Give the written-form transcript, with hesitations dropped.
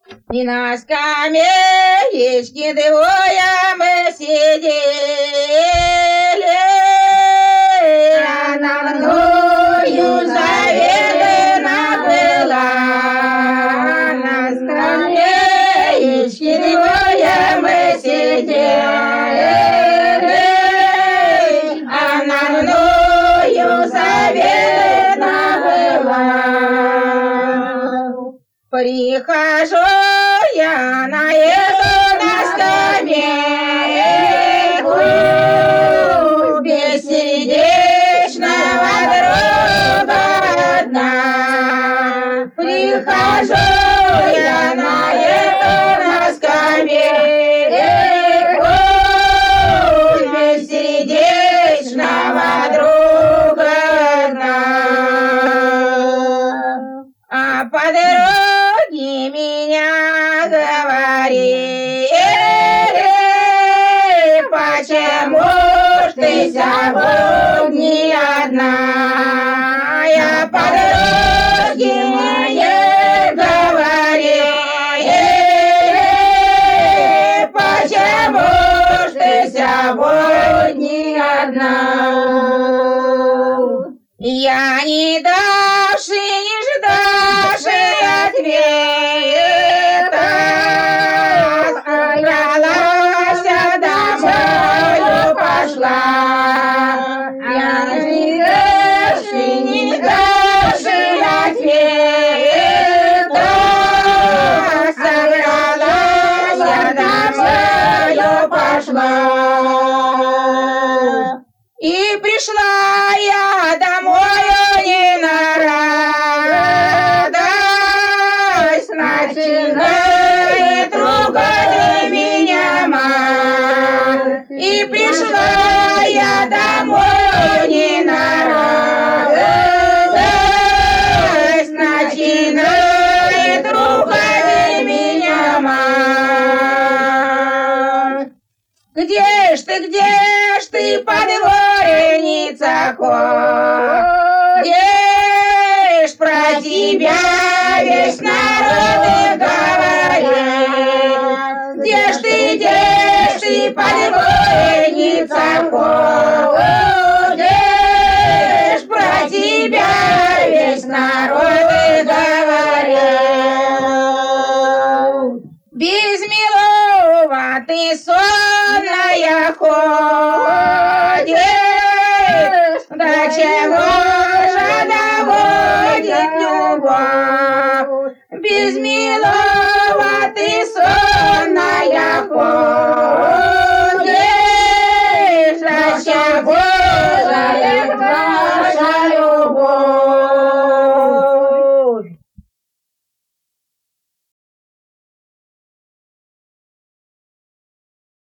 И на скамеечке двое мы сидели, а на мною заведена была. На скамеечке двое мы сидели, а на мною заведена была. Прихожу я на эту на скамейку бессердечного друга одна. Прихожу я на эту на скамейку бессердечного друга одна. А по дороге меня говорили, почему ж ты сегодня одна? Я по дороге моей говорили, почему ж ты сегодня одна? Я не давши, не ждавши ответа, собралась домою пошла. Я не давши, не ждавши ответа, собралась домою пошла. И пришла я домой не на радость, начинает ругать меня мать. И пришла я домой не на радость, начинает ругать меня мать. Где ж ты, подворница, ходишь? Где ж про тебя весь народ говорит? Где ж ты, подворница, ходишь? Про тебя весь народ говорит. Без милого ты сонная ходишь, до чего же доводит любовь? Без милого